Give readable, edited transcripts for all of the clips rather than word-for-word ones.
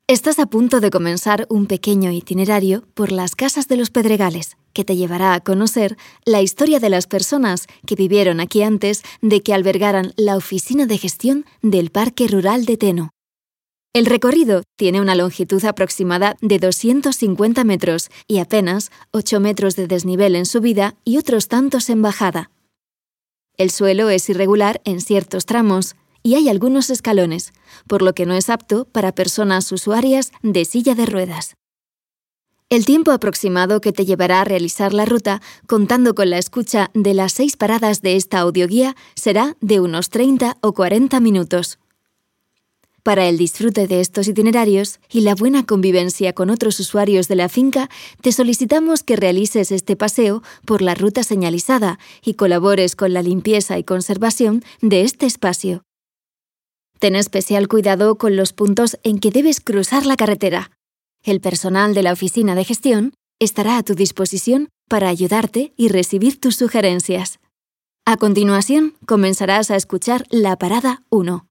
Estás a punto de comenzar un pequeño itinerario por las casas de los Pedregales, que te llevará a conocer la historia de las personas que vivieron aquí antes de que albergaran la oficina de gestión del Parque Rural de Teno. El recorrido tiene una longitud aproximada de 250 metros y apenas 8 metros de desnivel en subida y otros tantos en bajada. El suelo es irregular en ciertos tramos y hay algunos escalones, por lo que no es apto para personas usuarias de silla de ruedas. El tiempo aproximado que te llevará a realizar la ruta, contando con la escucha de las 6 paradas de esta audioguía, será de unos 30 o 40 minutos. Para el disfrute de estos itinerarios y la buena convivencia con otros usuarios de la finca, te solicitamos que realices este paseo por la ruta señalizada y colabores con la limpieza y conservación de este espacio. Ten especial cuidado con los puntos en que debes cruzar la carretera. El personal de la oficina de gestión estará a tu disposición para ayudarte y recibir tus sugerencias. A continuación, comenzarás a escuchar la parada 1.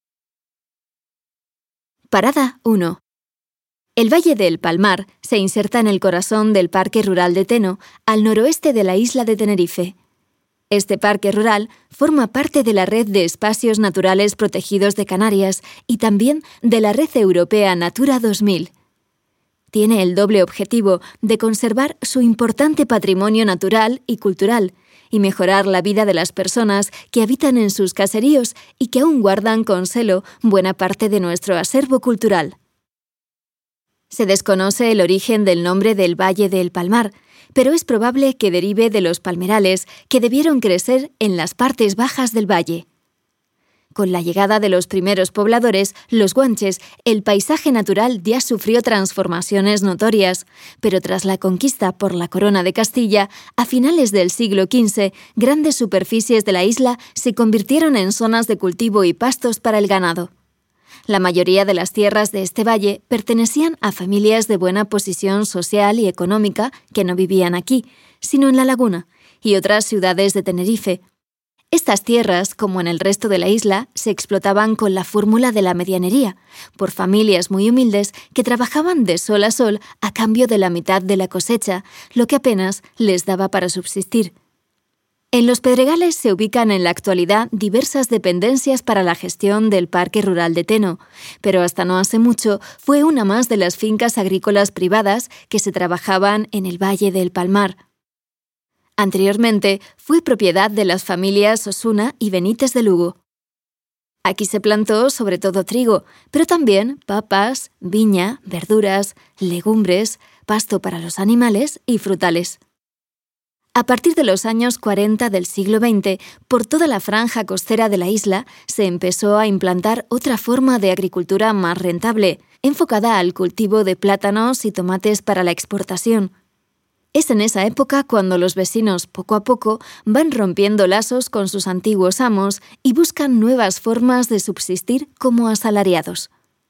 Parada 1. El Valle del Palmar se inserta en el corazón del Parque Rural de Teno, al noroeste de la isla de Tenerife. Este parque rural forma parte de la Red de Espacios Naturales Protegidos de Canarias y también de la Red Europea Natura 2000. Tiene el doble objetivo de conservar su importante patrimonio natural y cultural y mejorar la vida de las personas que habitan en sus caseríos y que aún guardan con celo buena parte de nuestro acervo cultural. Se desconoce el origen del nombre del Valle del Palmar, pero es probable que derive de los palmerales que debieron crecer en las partes bajas del valle. Con la llegada de los primeros pobladores, los guanches, el paisaje natural ya sufrió transformaciones notorias, pero tras la conquista por la Corona de Castilla, a finales del siglo XV, grandes superficies de la isla se convirtieron en zonas de cultivo y pastos para el ganado. La mayoría de las tierras de este valle pertenecían a familias de buena posición social y económica que no vivían aquí, sino en La Laguna y otras ciudades de Tenerife. Estas tierras, como en el resto de la isla, se explotaban con la fórmula de la medianería, por familias muy humildes que trabajaban de sol a sol a cambio de la mitad de la cosecha, lo que apenas les daba para subsistir. En los Pedregales se ubican en la actualidad diversas dependencias para la gestión del Parque Rural de Teno, pero hasta no hace mucho fue una más de las fincas agrícolas privadas que se trabajaban en el Valle del Palmar. Anteriormente fue propiedad de las familias Osuna y Benítez de Lugo. Aquí se plantó sobre todo trigo, pero también papas, viña, verduras, legumbres, pasto para los animales y frutales. A partir de los años 40 del siglo XX, por toda la franja costera de la isla se empezó a implantar otra forma de agricultura más rentable, enfocada al cultivo de plátanos y tomates para la exportación. Es en esa época cuando los vecinos, poco a poco, van rompiendo lazos con sus antiguos amos y buscan nuevas formas de subsistir como asalariados.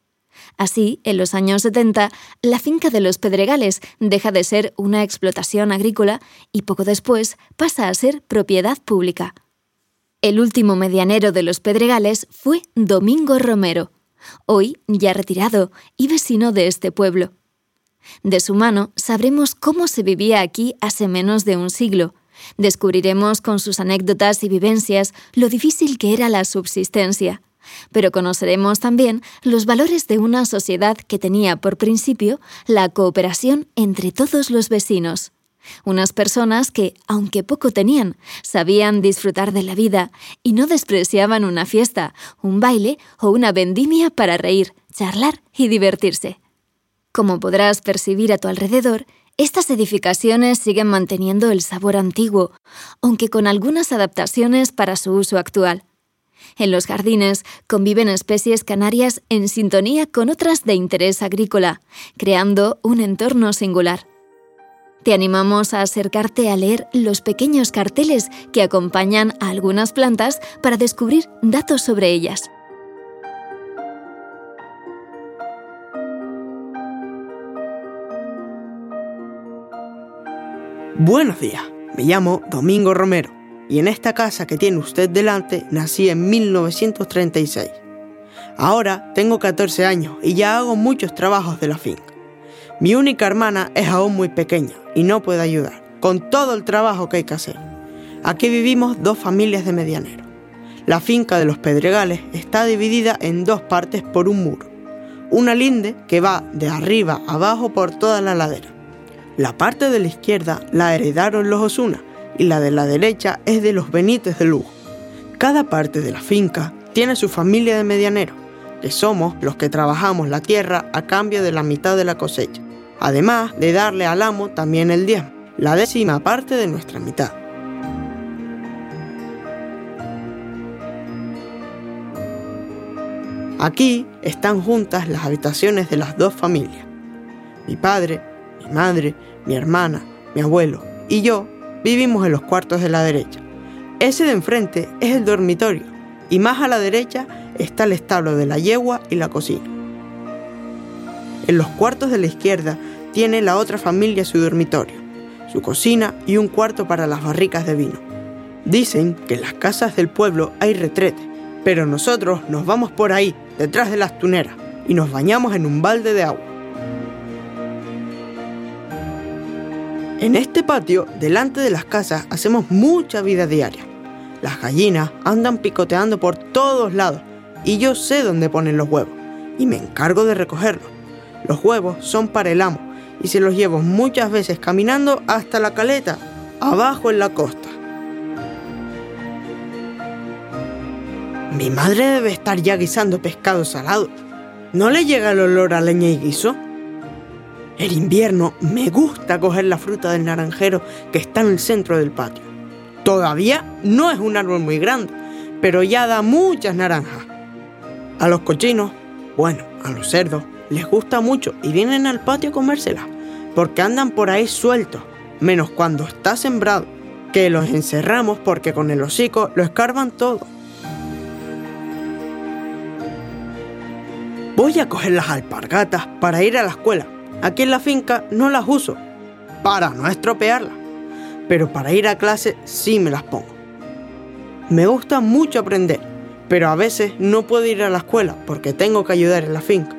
Así, en los años 70, la finca de los Pedregales deja de ser una explotación agrícola y poco después pasa a ser propiedad pública. El último medianero de los Pedregales fue Domingo Romero, hoy ya retirado y vecino de este pueblo. De su mano sabremos cómo se vivía aquí hace menos de un siglo. Descubriremos con sus anécdotas y vivencias lo difícil que era la subsistencia. Pero conoceremos también los valores de una sociedad que tenía por principio la cooperación entre todos los vecinos. Unas personas que, aunque poco tenían, sabían disfrutar de la vida y no despreciaban una fiesta, un baile o una vendimia para reír, charlar y divertirse. Como podrás percibir a tu alrededor, estas edificaciones siguen manteniendo el sabor antiguo, aunque con algunas adaptaciones para su uso actual. En los jardines conviven especies canarias en sintonía con otras de interés agrícola, creando un entorno singular. Te animamos a acercarte a leer los pequeños carteles que acompañan a algunas plantas para descubrir datos sobre ellas. Buenos días, me llamo Domingo Romero y en esta casa que tiene usted delante nací en 1936. Ahora tengo 14 años y ya hago muchos trabajos de la finca. Mi única hermana es aún muy pequeña y no puede ayudar con todo el trabajo que hay que hacer. Aquí vivimos 2 familias de medianeros. La finca de los Pedregales está dividida en 2 partes por un muro. Una linde que va de arriba a abajo por toda la ladera. La parte de la izquierda la heredaron los Osuna y la de la derecha es de los Benítez de Lugo. Cada parte de la finca tiene su familia de medianeros, que somos los que trabajamos la tierra a cambio de la mitad de la cosecha, además de darle al amo también el diezmo, la 10ª parte de nuestra mitad. Aquí están juntas las habitaciones de las 2 familias. Mi padre, mi madre, mi hermana, mi abuelo y yo vivimos en los cuartos de la derecha. Ese de enfrente es el dormitorio y más a la derecha está el establo de la yegua y la cocina. En los cuartos de la izquierda tiene la otra familia su dormitorio, su cocina y un cuarto para las barricas de vino. Dicen que en las casas del pueblo hay retrete, pero nosotros nos vamos por ahí, detrás de las tuneras, y nos bañamos en un balde de agua. En este patio, delante de las casas, hacemos mucha vida diaria. Las gallinas andan picoteando por todos lados y yo sé dónde ponen los huevos y me encargo de recogerlos. Los huevos son para el amo y se los llevo muchas veces caminando hasta la caleta, abajo en la costa. Mi madre debe estar ya guisando pescado salado. ¿No le llega el olor a leña y guiso? En invierno me gusta coger la fruta del naranjero que está en el centro del patio. Todavía no es un árbol muy grande, pero ya da muchas naranjas. A los cochinos, a los cerdos, les gusta mucho y vienen al patio a comérselas, porque andan por ahí sueltos, menos cuando está sembrado, que los encerramos porque con el hocico lo escarban todo. Voy a coger las alpargatas para ir a la escuela. Aquí en la finca no las uso, para no estropearlas, pero para ir a clase sí me las pongo. Me gusta mucho aprender, pero a veces no puedo ir a la escuela porque tengo que ayudar en la finca.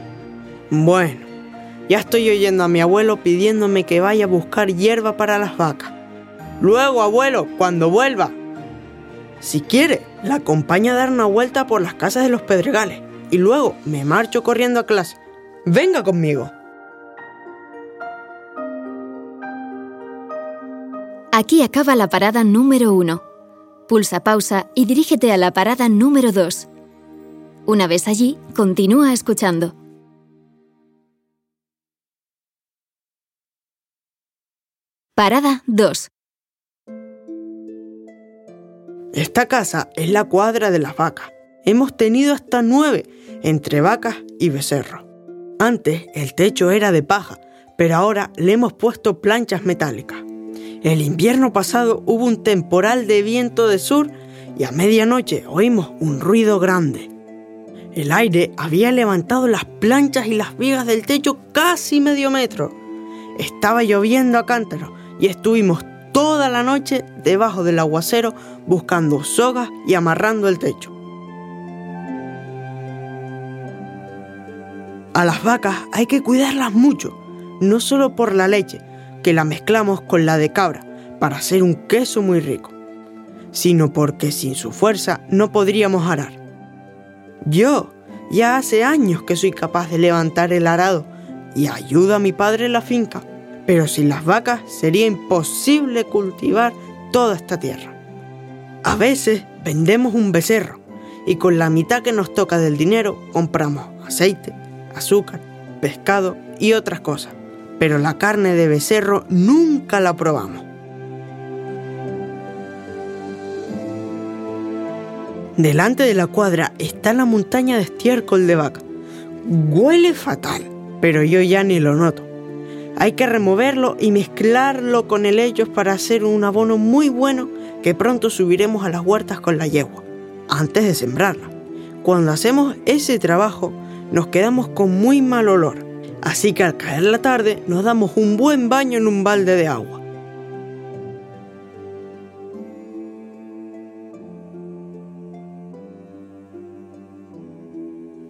Ya estoy oyendo a mi abuelo pidiéndome que vaya a buscar hierba para las vacas. Luego, abuelo, cuando vuelva. Si quiere, la acompaño a dar una vuelta por las casas de los Pedregales y luego me marcho corriendo a clase. Venga conmigo. Aquí acaba la parada número 1. Pulsa pausa y dirígete a la parada número 2. Una vez allí, continúa escuchando. Parada 2. Esta casa es la cuadra de las vacas. Hemos tenido hasta 9, entre vacas y becerros. Antes el techo era de paja, pero ahora le hemos puesto planchas metálicas. El invierno pasado hubo un temporal de viento de sur y a medianoche oímos un ruido grande. El aire había levantado las planchas y las vigas del techo casi medio metro. Estaba lloviendo a cántaros y estuvimos toda la noche debajo del aguacero buscando sogas y amarrando el techo. A las vacas hay que cuidarlas mucho, no solo por la leche, que la mezclamos con la de cabra para hacer un queso muy rico, sino porque sin su fuerza no podríamos arar. Yo ya hace años que soy capaz de levantar el arado y ayudo a mi padre en la finca, pero sin las vacas sería imposible cultivar toda esta tierra. A veces vendemos un becerro y con la mitad que nos toca del dinero compramos aceite, azúcar, pescado y otras cosas, pero la carne de becerro nunca la probamos. Delante de la cuadra está la montaña de estiércol de vaca. Huele fatal, pero yo ya ni lo noto. Hay que removerlo y mezclarlo con helechos para hacer un abono muy bueno que pronto subiremos a las huertas con la yegua, antes de sembrarla. Cuando hacemos ese trabajo, nos quedamos con muy mal olor, así que al caer la tarde nos damos un buen baño en un balde de agua.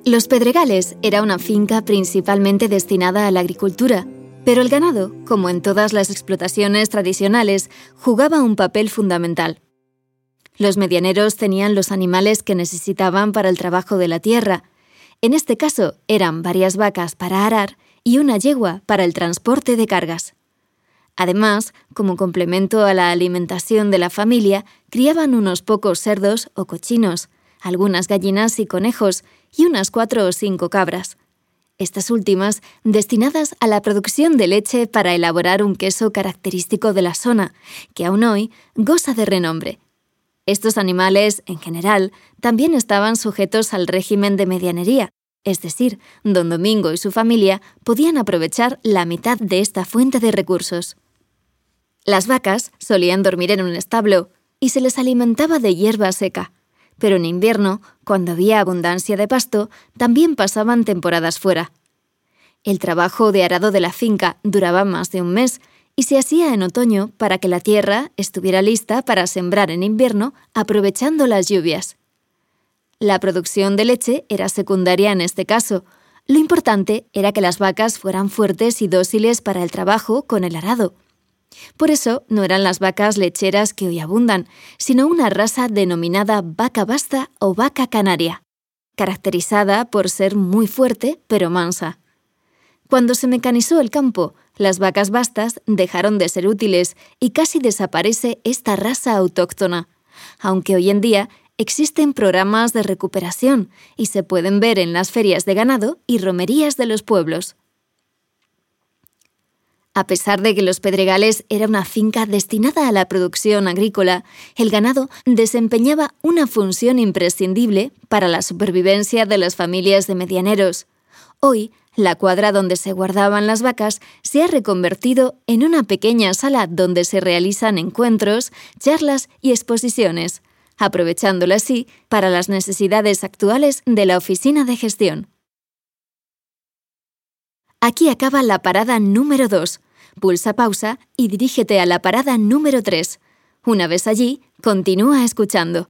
Los Pedregales era una finca principalmente destinada a la agricultura, pero el ganado, como en todas las explotaciones tradicionales, jugaba un papel fundamental. Los medianeros tenían los animales que necesitaban para el trabajo de la tierra. En este caso, eran varias vacas para arar y una yegua para el transporte de cargas. Además, como complemento a la alimentación de la familia, criaban unos pocos cerdos o cochinos, algunas gallinas y conejos y unas 4 o 5 cabras. Estas últimas destinadas a la producción de leche para elaborar un queso característico de la zona, que aún hoy goza de renombre. Estos animales, en general, también estaban sujetos al régimen de medianería, es decir, don Domingo y su familia podían aprovechar la mitad de esta fuente de recursos. Las vacas solían dormir en un establo y se les alimentaba de hierba seca, pero en invierno, cuando había abundancia de pasto, también pasaban temporadas fuera. El trabajo de arado de la finca duraba más de un mes y se hacía en otoño para que la tierra estuviera lista para sembrar en invierno, aprovechando las lluvias. La producción de leche era secundaria en este caso. Lo importante era que las vacas fueran fuertes y dóciles para el trabajo con el arado. Por eso no eran las vacas lecheras que hoy abundan, sino una raza denominada vaca basta o vaca canaria, caracterizada por ser muy fuerte pero mansa. Cuando se mecanizó el campo, las vacas bastas dejaron de ser útiles y casi desaparece esta raza autóctona, aunque hoy en día existen programas de recuperación y se pueden ver en las ferias de ganado y romerías de los pueblos. A pesar de que Los Pedregales era una finca destinada a la producción agrícola, el ganado desempeñaba una función imprescindible para la supervivencia de las familias de medianeros. Hoy, la cuadra donde se guardaban las vacas se ha reconvertido en una pequeña sala donde se realizan encuentros, charlas y exposiciones, aprovechándola así para las necesidades actuales de la oficina de gestión. Aquí acaba la parada número 2. Pulsa pausa y dirígete a la parada número 3. Una vez allí, continúa escuchando.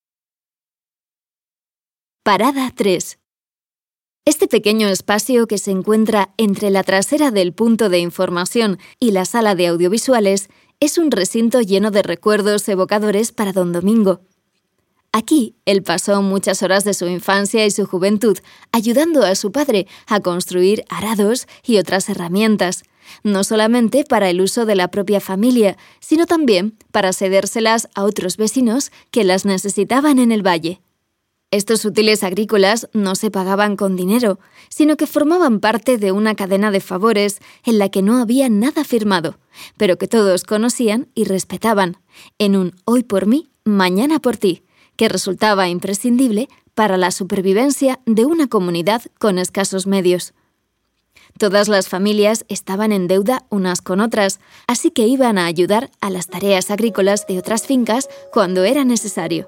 Parada 3. Este pequeño espacio que se encuentra entre la trasera del punto de información y la sala de audiovisuales es un recinto lleno de recuerdos evocadores para don Domingo. Aquí, él pasó muchas horas de su infancia y su juventud ayudando a su padre a construir arados y otras herramientas, no solamente para el uso de la propia familia, sino también para cedérselas a otros vecinos que las necesitaban en el valle. Estos útiles agrícolas no se pagaban con dinero, sino que formaban parte de una cadena de favores en la que no había nada firmado, pero que todos conocían y respetaban, en un hoy por mí, mañana por ti, que resultaba imprescindible para la supervivencia de una comunidad con escasos medios. Todas las familias estaban en deuda unas con otras, así que iban a ayudar a las tareas agrícolas de otras fincas cuando era necesario.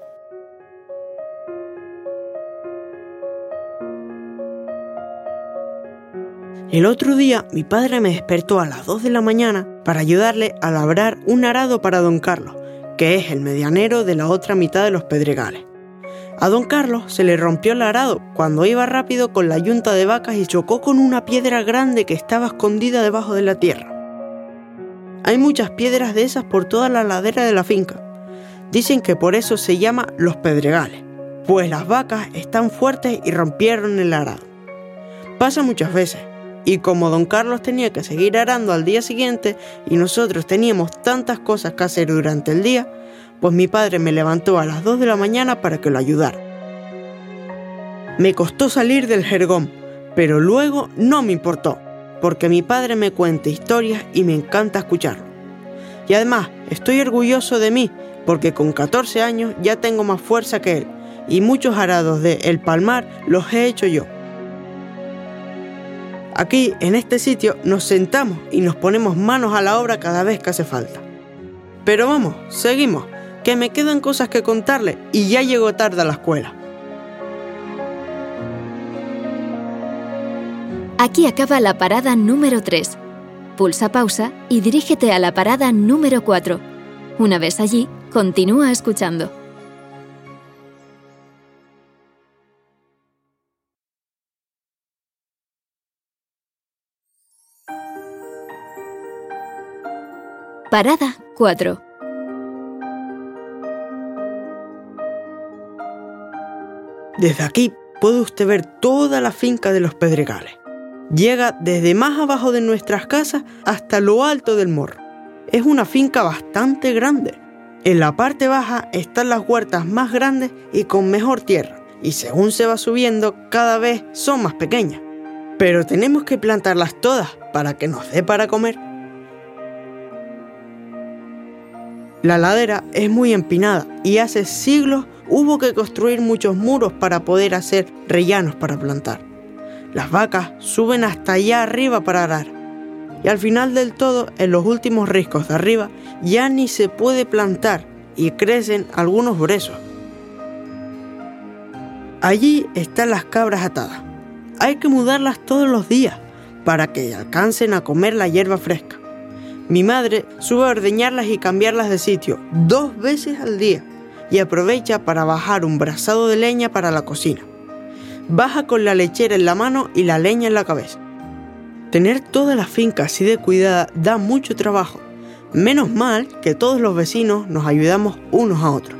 El otro día mi padre me despertó a las 2 de la mañana para ayudarle a labrar un arado para don Carlos, que es el medianero de la otra mitad de Los Pedregales. A don Carlos se le rompió el arado cuando iba rápido con la yunta de vacas y chocó con una piedra grande que estaba escondida debajo de la tierra. Hay muchas piedras de esas por toda la ladera de la finca. Dicen que por eso se llama Los Pedregales, pues las vacas están fuertes y rompieron el arado. Pasa muchas veces, y como don Carlos tenía que seguir arando al día siguiente y nosotros teníamos tantas cosas que hacer durante el día, pues mi padre me levantó a las 2 de la mañana para que lo ayudara. Me costó salir del jergón, pero luego no me importó, porque mi padre me cuenta historias y me encanta escucharlo. Y además, estoy orgulloso de mí, porque con 14 años ya tengo más fuerza que él, y muchos arados de El Palmar los he hecho yo. Aquí, en este sitio, nos sentamos y nos ponemos manos a la obra cada vez que hace falta. Pero vamos, seguimos, que me quedan cosas que contarle y ya llego tarde a la escuela. Aquí acaba la parada número 3. Pulsa pausa y dirígete a la parada número 4. Una vez allí, continúa escuchando. Parada 4. Desde aquí puede usted ver toda la finca de los Pedregales. Llega desde más abajo de nuestras casas hasta lo alto del morro. Es una finca bastante grande. En la parte baja están las huertas más grandes y con mejor tierra, y según se va subiendo cada vez son más pequeñas. Pero tenemos que plantarlas todas para que nos dé para comer. La ladera es muy empinada y hace siglos hubo que construir muchos muros para poder hacer rellanos para plantar. Las vacas suben hasta allá arriba para arar. Y al final del todo, en los últimos riscos de arriba, ya ni se puede plantar y crecen algunos brezos. Allí están las cabras atadas. Hay que mudarlas todos los días para que alcancen a comer la hierba fresca. Mi madre sube a ordeñarlas y cambiarlas de sitio 2 veces al día y aprovecha para bajar un brazado de leña para la cocina. Baja con la lechera en la mano y la leña en la cabeza. Tener toda la finca así de cuidada da mucho trabajo. Menos mal que todos los vecinos nos ayudamos unos a otros.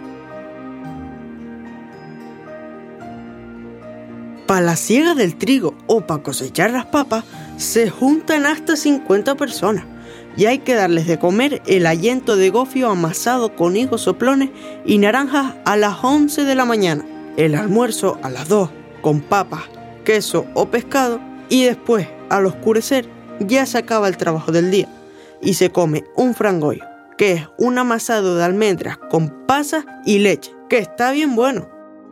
Para la siega del trigo o para cosechar las papas se juntan hasta 50 personas y hay que darles de comer el allento de gofio amasado con higos soplones y naranjas a las 11 de la mañana, el almuerzo a las 2 con papas, queso o pescado y después, al oscurecer, ya se acaba el trabajo del día y se come un frangollo, que es un amasado de almendras con pasas y leche, que está bien bueno.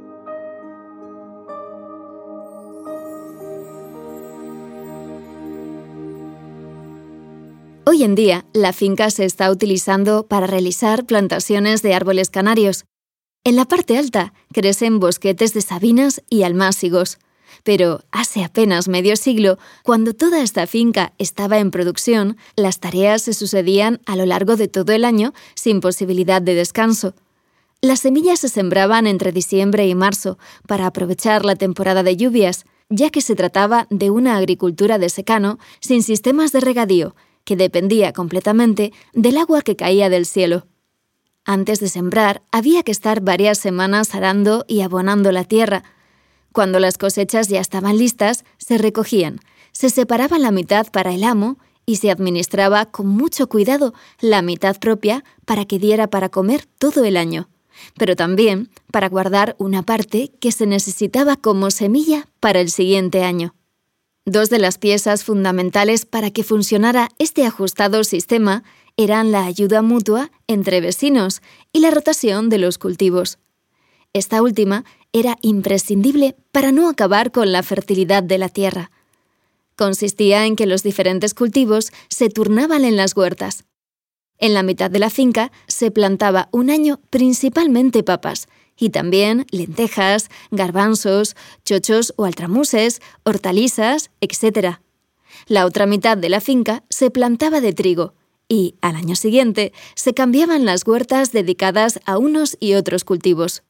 Hoy en día, la finca se está utilizando para realizar plantaciones de árboles canarios. En la parte alta crecen bosquetes de sabinas y almácigos. Pero hace apenas medio siglo, cuando toda esta finca estaba en producción, las tareas se sucedían a lo largo de todo el año sin posibilidad de descanso. Las semillas se sembraban entre diciembre y marzo para aprovechar la temporada de lluvias, ya que se trataba de una agricultura de secano sin sistemas de regadío, que dependía completamente del agua que caía del cielo. Antes de sembrar, había que estar varias semanas arando y abonando la tierra. Cuando las cosechas ya estaban listas, se recogían, se separaba la mitad para el amo y se administraba con mucho cuidado la mitad propia para que diera para comer todo el año, pero también para guardar una parte que se necesitaba como semilla para el siguiente año. 2 de las piezas fundamentales para que funcionara este ajustado sistema eran la ayuda mutua entre vecinos y la rotación de los cultivos. Esta última era imprescindible para no acabar con la fertilidad de la tierra. Consistía en que los diferentes cultivos se turnaban en las huertas. En la mitad de la finca se plantaba un año principalmente papas, y también lentejas, garbanzos, chochos o altramuses, hortalizas, etc. La otra mitad de la finca se plantaba de trigo y, al año siguiente, se cambiaban las huertas dedicadas a unos y otros cultivos.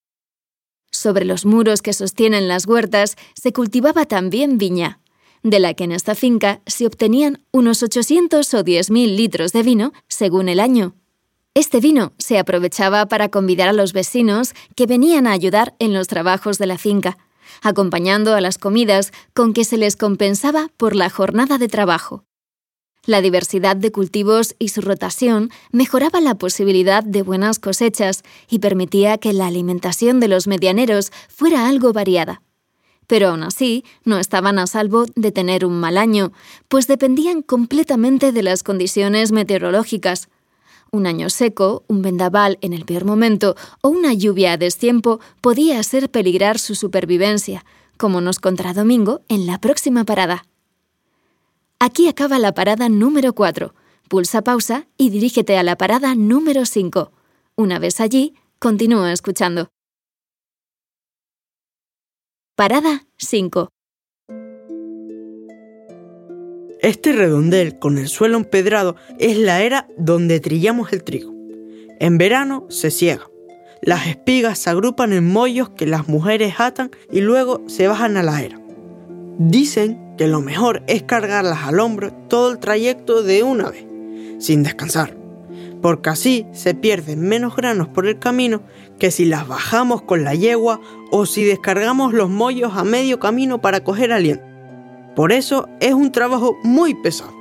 Sobre los muros que sostienen las huertas se cultivaba también viña, de la que en esta finca se obtenían unos 800 o 10.000 litros de vino según el año. Este vino se aprovechaba para convidar a los vecinos que venían a ayudar en los trabajos de la finca, acompañando a las comidas con que se les compensaba por la jornada de trabajo. La diversidad de cultivos y su rotación mejoraba la posibilidad de buenas cosechas y permitía que la alimentación de los medianeros fuera algo variada. Pero aún así, no estaban a salvo de tener un mal año, pues dependían completamente de las condiciones meteorológicas. Un año seco, un vendaval en el peor momento o una lluvia a destiempo podía hacer peligrar su supervivencia, como nos contará Domingo en la próxima parada. Aquí acaba la parada número 4. Pulsa pausa y dirígete a la parada número 5. Una vez allí, continúa escuchando. Parada 5. Este redondel con el suelo empedrado es la era donde trillamos el trigo. En verano se siega. Las espigas se agrupan en mollos que las mujeres atan y luego se bajan a la era. Dicen que lo mejor es cargarlas al hombro todo el trayecto de una vez, sin descansar, porque así se pierden menos granos por el camino que si las bajamos con la yegua o si descargamos los mollos a medio camino para coger aliento. Por eso es un trabajo muy pesado.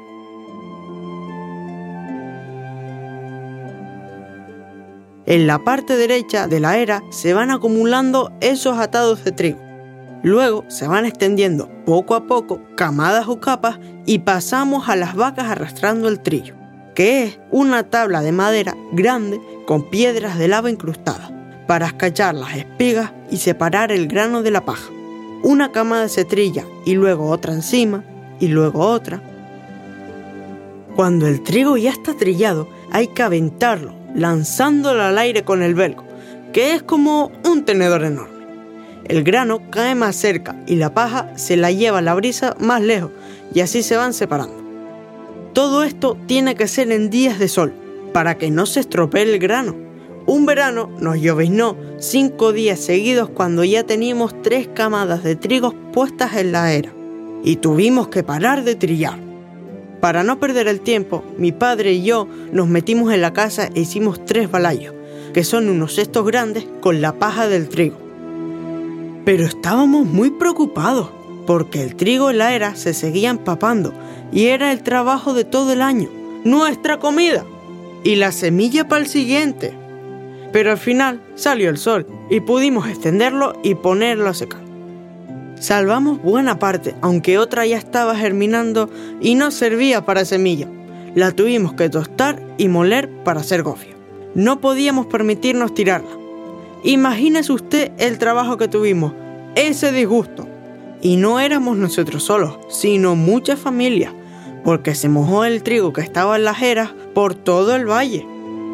En la parte derecha de la era se van acumulando esos atados de trigo. Luego se van extendiendo poco a poco camadas o capas y pasamos a las vacas arrastrando el trillo, que es una tabla de madera grande con piedras de lava incrustadas, para escachar las espigas y separar el grano de la paja. Una camada se trilla y luego otra encima y luego otra. Cuando el trigo ya está trillado, hay que aventarlo, lanzándolo al aire con el velcro, que es como un tenedor enorme. El grano cae más cerca y la paja se la lleva la brisa más lejos y así se van separando. Todo esto tiene que ser en días de sol, para que no se estropee el grano. Un verano nos lloviznó 5 días seguidos cuando ya teníamos 3 camadas de trigo puestas en la era y tuvimos que parar de trillar. Para no perder el tiempo, mi padre y yo nos metimos en la casa e hicimos 3 balayos, que son unos cestos grandes con la paja del trigo. Pero estábamos muy preocupados, porque el trigo en la era se seguía empapando y era el trabajo de todo el año, nuestra comida y la semilla para el siguiente. Pero al final salió el sol y pudimos extenderlo y ponerlo a secar. Salvamos buena parte, aunque otra ya estaba germinando y no servía para semilla. La tuvimos que tostar y moler para hacer gofio. No podíamos permitirnos tirarla. Imagínese usted el trabajo que tuvimos, ese disgusto. Y no éramos nosotros solos, sino muchas familias, porque se mojó el trigo que estaba en las eras por todo el valle.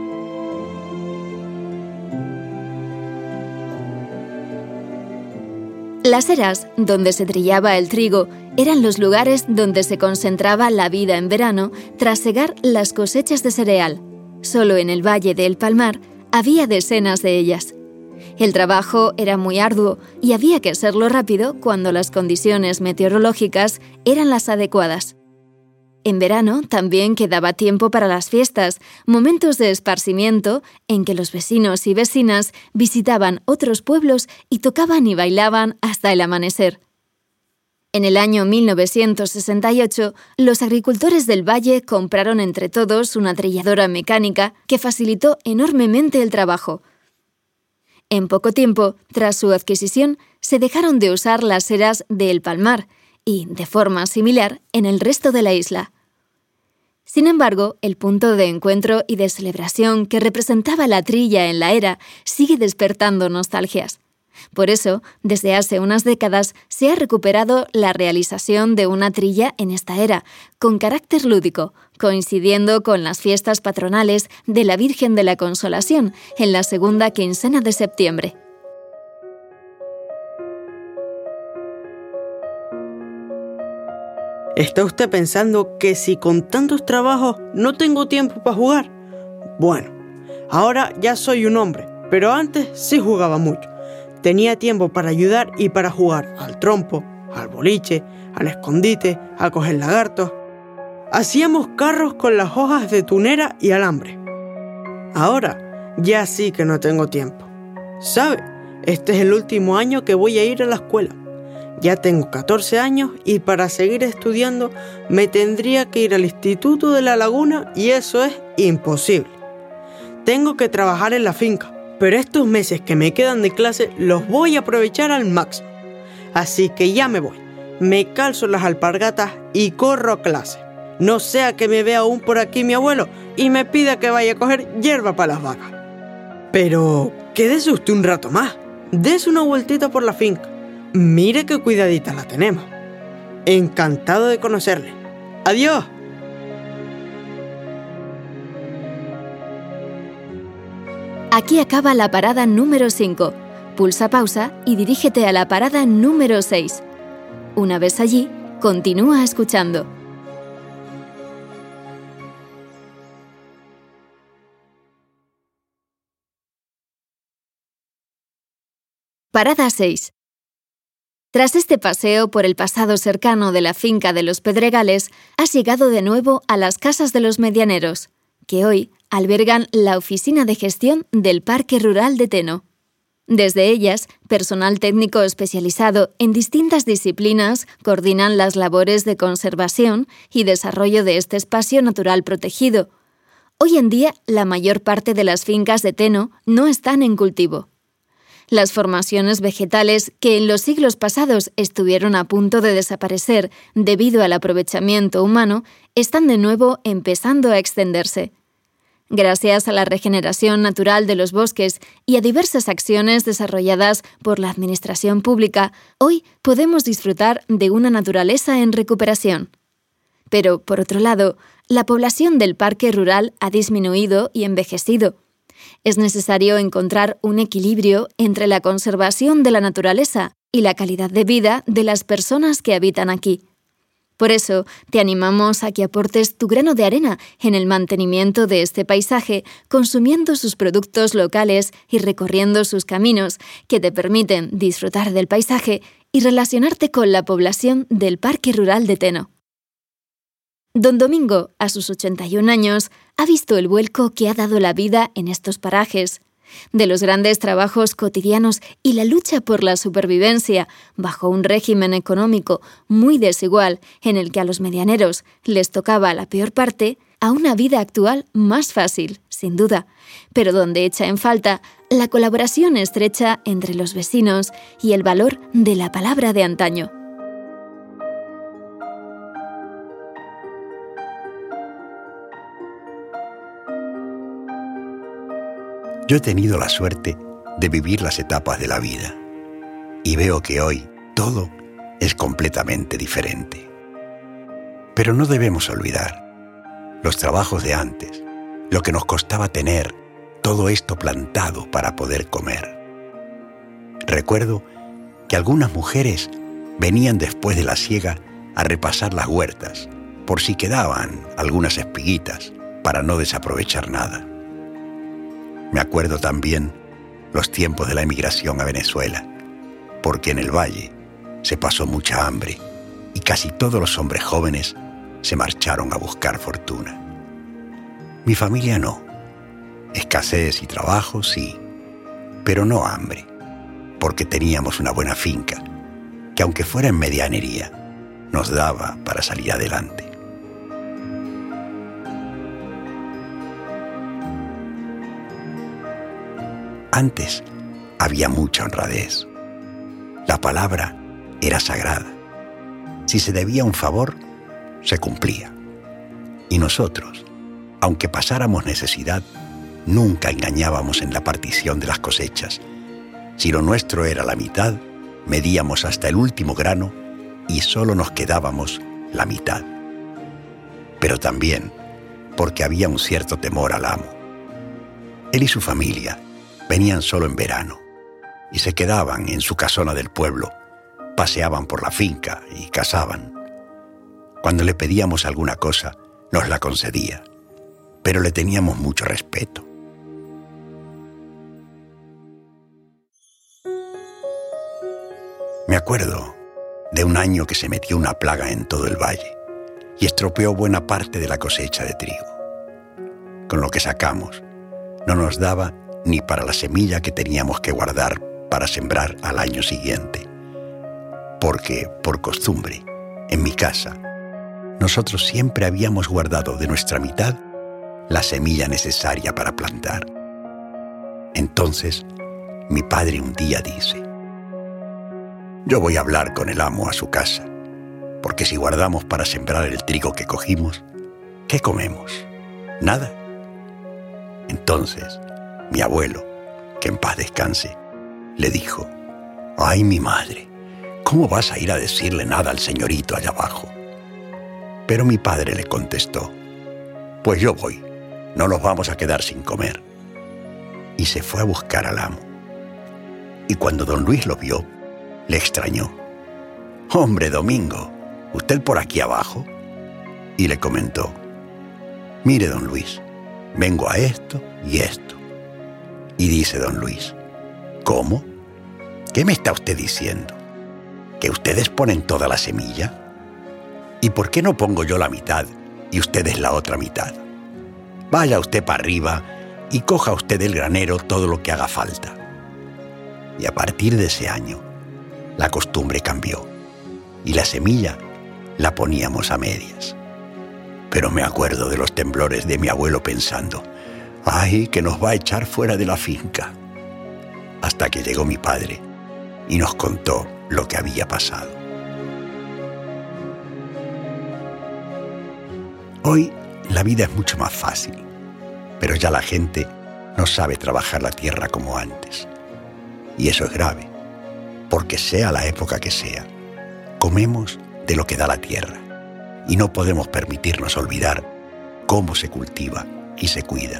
Las eras, donde se trillaba el trigo, eran los lugares donde se concentraba la vida en verano tras segar las cosechas de cereal. Solo en el Valle del Palmar había decenas de ellas. El trabajo era muy arduo y había que hacerlo rápido cuando las condiciones meteorológicas eran las adecuadas. En verano también quedaba tiempo para las fiestas, momentos de esparcimiento en que los vecinos y vecinas visitaban otros pueblos y tocaban y bailaban hasta el amanecer. En el año 1968, los agricultores del valle compraron entre todos una trilladora mecánica que facilitó enormemente el trabajo. En poco tiempo, tras su adquisición, se dejaron de usar las eras del Palmar y, de forma similar, en el resto de la isla. Sin embargo, el punto de encuentro y de celebración que representaba la trilla en la era sigue despertando nostalgias. Por eso, desde hace unas décadas se ha recuperado la realización de una trilla en esta era, con carácter lúdico, coincidiendo con las fiestas patronales de la Virgen de la Consolación en la segunda quincena de septiembre. ¿Está usted pensando que si con tantos trabajos no tengo tiempo para jugar? Bueno, ahora ya soy un hombre, pero antes sí jugaba mucho. Tenía tiempo para ayudar y para jugar al trompo, al boliche, al escondite, a coger lagartos. Hacíamos carros con las hojas de tunera y alambre. Ahora ya sí que no tengo tiempo. ¿Sabe? Este es el último año que voy a ir a la escuela. Ya tengo 14 años y para seguir estudiando me tendría que ir al Instituto de la Laguna y eso es imposible. Tengo que trabajar en la finca, pero estos meses que me quedan de clase los voy a aprovechar al máximo. Así que ya me voy, me calzo las alpargatas y corro a clase. No sea que me vea aún por aquí mi abuelo y me pida que vaya a coger hierba para las vacas. Pero quédese usted un rato más, dese una vueltita por la finca. Mire qué cuidadita la tenemos. Encantado de conocerle. ¡Adiós! Aquí acaba la parada número 5. Pulsa pausa y dirígete a la parada número 6. Una vez allí, continúa escuchando. Parada 6. Tras este paseo por el pasado cercano de la finca de los Pedregales, has llegado de nuevo a las casas de los medianeros, que hoy albergan la Oficina de Gestión del Parque Rural de Teno. Desde ellas, personal técnico especializado en distintas disciplinas coordinan las labores de conservación y desarrollo de este espacio natural protegido. Hoy en día, la mayor parte de las fincas de Teno no están en cultivo. Las formaciones vegetales que en los siglos pasados estuvieron a punto de desaparecer debido al aprovechamiento humano están de nuevo empezando a extenderse. Gracias a la regeneración natural de los bosques y a diversas acciones desarrolladas por la administración pública, hoy podemos disfrutar de una naturaleza en recuperación. Pero, por otro lado, la población del parque rural ha disminuido y envejecido. Es necesario encontrar un equilibrio entre la conservación de la naturaleza y la calidad de vida de las personas que habitan aquí. Por eso, te animamos a que aportes tu grano de arena en el mantenimiento de este paisaje, consumiendo sus productos locales y recorriendo sus caminos, que te permiten disfrutar del paisaje y relacionarte con la población del Parque Rural de Teno. Don Domingo, a sus 81 años, ha visto el vuelco que ha dado la vida en estos parajes. De los grandes trabajos cotidianos y la lucha por la supervivencia bajo un régimen económico muy desigual en el que a los medianeros les tocaba la peor parte, a una vida actual más fácil, sin duda, pero donde echa en falta la colaboración estrecha entre los vecinos y el valor de la palabra de antaño. Yo he tenido la suerte de vivir las etapas de la vida y veo que hoy todo es completamente diferente. Pero no debemos olvidar los trabajos de antes, lo que nos costaba tener todo esto plantado para poder comer. Recuerdo que algunas mujeres venían después de la siega a repasar las huertas por si quedaban algunas espiguitas para no desaprovechar nada. Me acuerdo también los tiempos de la emigración a Venezuela, porque en el valle se pasó mucha hambre y casi todos los hombres jóvenes se marcharon a buscar fortuna. Mi familia no. Escasez y trabajo, sí, pero no hambre, porque teníamos una buena finca, que aunque fuera en medianería, nos daba para salir adelante. Antes había mucha honradez. La palabra era sagrada. Si se debía un favor, se cumplía. Y nosotros, aunque pasáramos necesidad, nunca engañábamos en la partición de las cosechas. Si lo nuestro era la mitad, medíamos hasta el último grano y solo nos quedábamos la mitad. Pero también porque había un cierto temor al amo. Él y su familia venían solo en verano y se quedaban en su casona del pueblo, paseaban por la finca y cazaban. Cuando le pedíamos alguna cosa, nos la concedía, pero le teníamos mucho respeto. Me acuerdo de un año que se metió una plaga en todo el valle y estropeó buena parte de la cosecha de trigo. Con lo que sacamos, no nos daba ni para la semilla que teníamos que guardar para sembrar al año siguiente. Porque, por costumbre, en mi casa, nosotros siempre habíamos guardado de nuestra mitad la semilla necesaria para plantar. Entonces, mi padre un día dice: yo voy a hablar con el amo a su casa, porque si guardamos para sembrar el trigo que cogimos, ¿qué comemos? Nada. Entonces, mi abuelo, que en paz descanse, le dijo: ¡ay, mi madre! ¿Cómo vas a ir a decirle nada al señorito allá abajo? Pero mi padre le contestó: pues yo voy, no nos vamos a quedar sin comer. Y se fue a buscar al amo. Y cuando don Luis lo vio, le extrañó. «Hombre, Domingo, ¿usted por aquí abajo?» Y le comentó: «Mire, don Luis, vengo a esto y esto». Y dice don Luis: «¿Cómo? ¿Qué me está usted diciendo? ¿Que ustedes ponen toda la semilla? ¿Y por qué no pongo yo la mitad y ustedes la otra mitad?» Vaya usted para arriba y coja usted del granero todo lo que haga falta. Y a partir de ese año, la costumbre cambió y la semilla la poníamos a medias. Pero me acuerdo de los temblores de mi abuelo pensando: ¡ay, que nos va a echar fuera de la finca! Hasta que llegó mi padre y nos contó lo que había pasado. Hoy la vida es mucho más fácil, pero ya la gente no sabe trabajar la tierra como antes. Y eso es grave, porque sea la época que sea, comemos de lo que da la tierra y no podemos permitirnos olvidar cómo se cultiva y se cuida.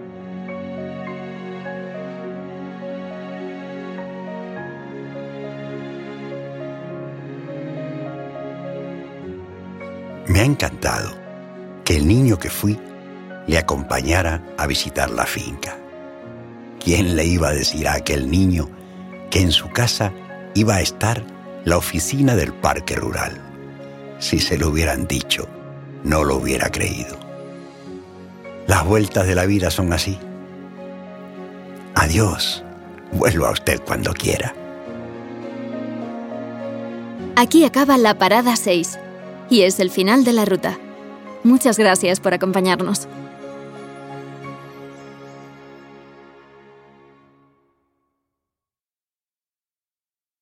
Me ha encantado que el niño que fui le acompañara a visitar la finca. ¿Quién le iba a decir a aquel niño que en su casa iba a estar la oficina del parque rural? Si se lo hubieran dicho, no lo hubiera creído. Las vueltas de la vida son así. Adiós, vuelva usted cuando quiera. Aquí acaba la parada 6 y es el final de la ruta. Muchas gracias por acompañarnos.